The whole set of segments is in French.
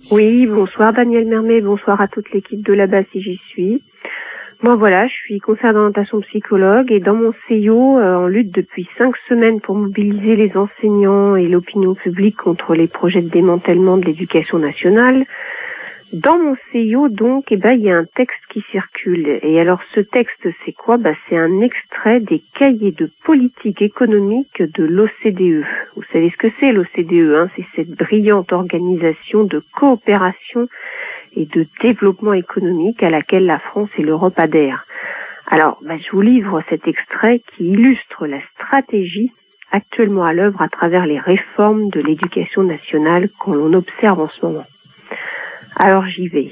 Oui, bonsoir Daniel Mermet, bonsoir à toute l'équipe de là-bas si j'y suis. Moi voilà, je suis conseillère d'orientation psychologue et dans mon CIO, on lutte depuis 5 semaines pour mobiliser les enseignants et l'opinion publique contre les projets de démantèlement de l'éducation nationale. Dans mon CIO, donc, il y a un texte qui circule. Et alors, ce texte, c'est quoi? C'est un extrait des cahiers de politique économique de l'OCDE. Vous savez ce que c'est, l'OCDE, hein? C'est cette brillante organisation de coopération et de développement économique à laquelle la France et l'Europe adhèrent. Alors, je vous livre cet extrait qui illustre la stratégie actuellement à l'œuvre à travers les réformes de l'éducation nationale qu'on l'on observe en ce moment. Alors j'y vais.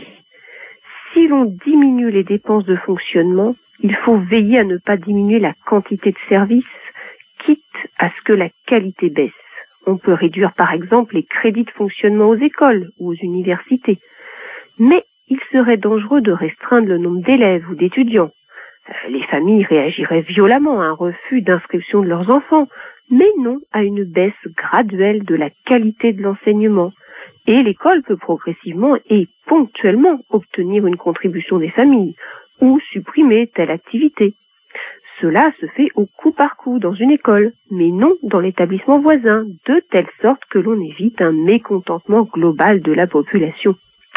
Si l'on diminue les dépenses de fonctionnement, il faut veiller à ne pas diminuer la quantité de services, quitte à ce que la qualité baisse. On peut réduire par exemple les crédits de fonctionnement aux écoles ou aux universités. Mais il serait dangereux de restreindre le nombre d'élèves ou d'étudiants. Les familles réagiraient violemment à un refus d'inscription de leurs enfants, mais non à une baisse graduelle de la qualité de l'enseignement. Et l'école peut progressivement et ponctuellement obtenir une contribution des familles ou supprimer telle activité. Cela se fait au coup par coup dans une école, mais non dans l'établissement voisin, de telle sorte que l'on évite un mécontentement global de la population.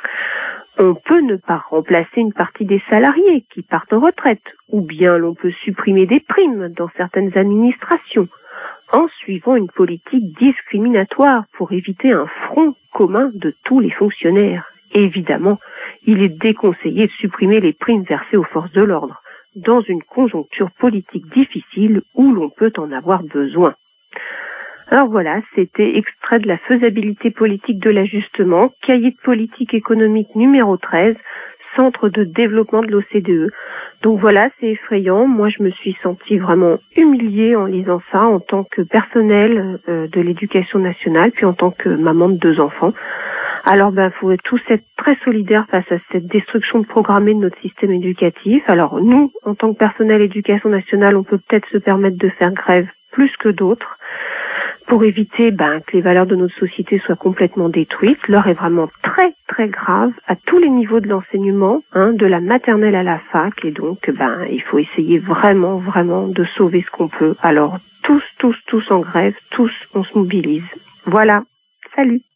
On peut ne pas remplacer une partie des salariés qui partent en retraite, ou bien l'on peut supprimer des primes dans certaines administrations, en suivant une politique discriminatoire pour éviter un front commun de tous les fonctionnaires. Évidemment, il est déconseillé de supprimer les primes versées aux forces de l'ordre, dans une conjoncture politique difficile où l'on peut en avoir besoin. Alors voilà, c'était extrait de la faisabilité politique de l'ajustement, cahier de politique économique numéro 13, centre de développement de l'OCDE. Donc voilà, c'est effrayant. Moi, je me suis sentie vraiment humiliée en lisant ça en tant que personnel de l'éducation nationale, puis en tant que maman de 2 enfants. Alors, faut tous être très solidaires face à cette destruction programmée de notre système éducatif. Alors, nous, en tant que personnel éducation nationale, on peut peut-être se permettre de faire grève plus que d'autres pour éviter que les valeurs de notre société soient complètement détruites. L'heure est vraiment très très grave à tous les niveaux de l'enseignement, de la maternelle à la fac, et donc il faut essayer vraiment de sauver ce qu'on peut. Alors tous en grève, tous on se mobilise. Voilà, salut.